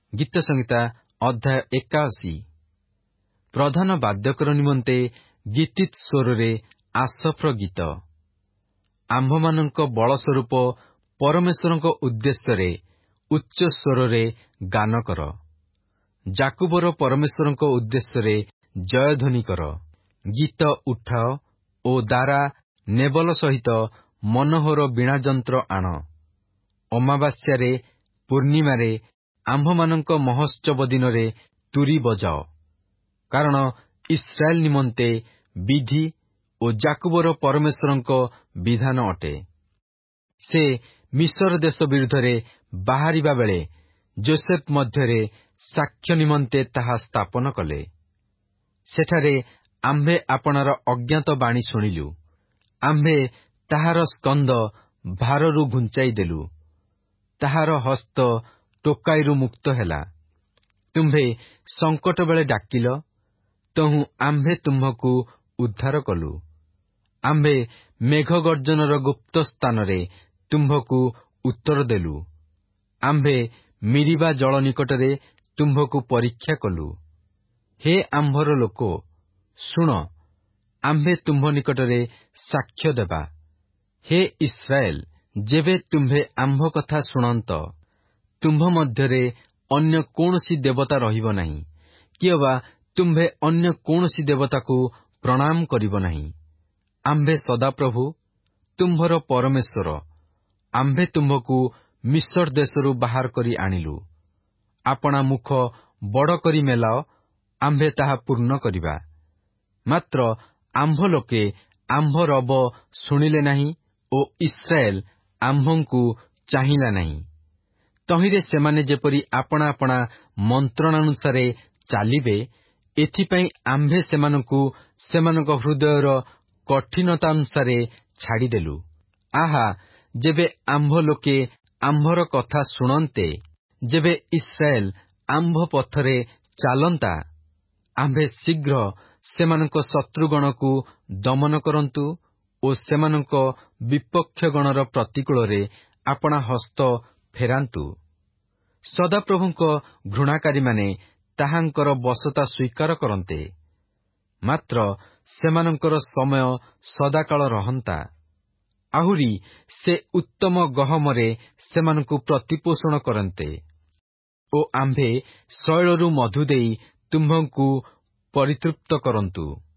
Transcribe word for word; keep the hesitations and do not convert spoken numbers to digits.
ଗୀତ ସଂହିତା ଅଧ୍ୟାୟ ଏକାଅଶୀ। ପ୍ରଧାନ ବାଦ୍ୟକର ନିମନ୍ତେ ଗୀତିତ୍ ସ୍ୱରରେ ଆସଫ୍ର ଗୀତ। ଆମ୍ଭମାନଙ୍କ ବଳ ସ୍ୱରୂପ ପରମେଶ୍ୱରଙ୍କ ଉଦ୍ଦେଶ୍ୟରେ ଉଚ୍ଚ ସ୍ୱରରେ ଗାନ କର। ଜାକୁବର ପରମେଶ୍ୱରଙ୍କ ଉଦ୍ଦେଶ୍ୟରେ ଜୟଧ୍ୱନି କର। ଗୀତ ଉଠାଅ ଓ ଦାରା ନେବଲ ସହିତ ମନୋହର ବୀଣାଯନ୍ତ୍ର ଆଣ। ଅମାବାସ୍ୟାରେ, ପୂର୍ଣ୍ଣିମାରେ, ଆମ୍ଭମାନଙ୍କ ମହୋତ୍ସବ ଦିନରେ ତୁରୀ ବଜାଅ। କାରଣ ଇସ୍ରାଏଲ ନିମନ୍ତେ ବିଧି ଓ ଜାକୁବର ପରମେଶ୍ୱରଙ୍କ ବିଧାନ ଅଟେ। ସେ ମିଶର ଦେଶ ବିରୁଦ୍ଧରେ ବାହାରିବା ବେଳେ ଯୋସେଫ ମଧ୍ୟରେ ସାକ୍ଷ୍ୟ ନିମନ୍ତେ ତାହା ସ୍ଥାପନ କଲେ। ସେଠାରେ ଆମ୍ଭେ ଆପଣାର ଅଜ୍ଞାତ ବାଣୀ ଶୁଣିଲୁ। ଆମ୍ଭେ ତାହାର ସ୍କନ୍ଧ ଭାରରୁ ଘୁଞ୍ଚାଇ ଦେଲୁ। ତାହାର ହସ୍ତ ଟୋକାଇରୁ ମୁକ୍ତ ହେଲା। ତୁମ୍ଭେ ସଙ୍କଟ ବେଳେ ଡାକିଲ, ତହୁଁ ଆମ୍ଭେ ତୁମ୍ଭକୁ ଉଦ୍ଧାର କଲୁ। ଆମ୍ଭେ ମେଘ ଗର୍ଜନର ଗୁପ୍ତ ସ୍ଥାନରେ ତୁମ୍ଭକୁ ଉତ୍ତର ଦେଲୁ। ଆମ୍ଭେ ମିରିବା ଜଳ ନିକଟରେ ତୁମ୍ଭକୁ ପରୀକ୍ଷା କଲୁ। ହେ ଆମ୍ଭର ଲୋକ, ଶୁଣ, ଆମ୍ଭେ ତୁମ୍ଭ ନିକଟରେ ସାକ୍ଷ୍ୟ ଦେବା। ହେ ଇସ୍ରାଏଲ, ଯେବେ ତୁମ୍ଭେ ଆମ୍ଭ କଥା ଶୁଣନ୍ତ, ତୁମ୍ଭ ମଧ୍ୟରେ ଅନ୍ୟ କୌଣସି ଦେବତା ରହିବ ନାହିଁ, କି ଅବା ତୁମ୍ଭେ ଅନ୍ୟ କୌଣସି ଦେବତାକୁ ପ୍ରଣାମ କରିବ ନାହିଁ। ଆମ୍ଭେ ସଦାପ୍ରଭୁ, ତୁମ୍ଭର ପରମେଶ୍ୱର। ଆମ୍ଭେ ତୁମ୍ଭକୁ ମିଶର ଦେଶରୁ ବାହାର କରି ଆଣିଲୁ। ଆପଣା ମୁଖ ବଡ଼ କରି ମେଲାଅ, ଆମ୍ଭେ ତାହା ପୂର୍ଣ୍ଣ କରିବା। ମାତ୍ର ଆମ୍ଭ ଲୋକେ ଆମ୍ଭ ରବ ଶୁଣିଲେ ନାହିଁ ଓ ଇସ୍ରାଏଲ ଆମ୍ଭଙ୍କୁ ଚାହିଁଲା ନାହିଁ। ତହିଁରେ ସେମାନେ ଯେପରି ଆପଣା ଆପଣା ମନ୍ତ୍ରଣାନୁସାରେ ଚାଲିବେ, ଏଥିପାଇଁ ଆମ୍ଭେ ସେମାନଙ୍କୁ ସେମାନଙ୍କ ହୃଦୟର କଠିନତାନୁସାରେ ଛାଡ଼ିଦେଲୁ। ଆହା, ଯେବେ ଆମ୍ଭ ଲୋକେ ଆମ୍ଭର କଥା ଶୁଣନ୍ତେ, ଯେବେ ଇସ୍ରାଏଲ ଆମ୍ଭ ପଥରେ ଚାଲନ୍ତା, ଆମ୍ଭେ ଶୀଘ୍ର ସେମାନଙ୍କ ଶତ୍ରୁଗଣକୁ ଦମନ କରନ୍ତୁ ଓ ସେମାନଙ୍କ ବିପକ୍ଷଗଣର ପ୍ରତିକୂଳରେ ଆପଣା ହସ୍ତ ଫେରାନ୍ତୁ। ସଦାପ୍ରଭୁଙ୍କ ଘୃଣାକାରୀମାନେ ତାହାଙ୍କର ବଶତା ସ୍ୱୀକାର କରନ୍ତେ। ମାତ୍ର ସେମାନଙ୍କର ସମୟ ସଦାକାଳ ରହନ୍ତା। ଆହୁରି ସେ ଉତ୍ତମ ଗହମରେ ସେମାନଙ୍କୁ ପ୍ରତିପୋଷଣ କରନ୍ତେ ଓ ଆମ୍ଭେ ଶୈଳରୁ ମଧୁ ଦେଇ ତୁମ୍ଭଙ୍କୁ ପରିତୃପ୍ତ କରନ୍ତୁ।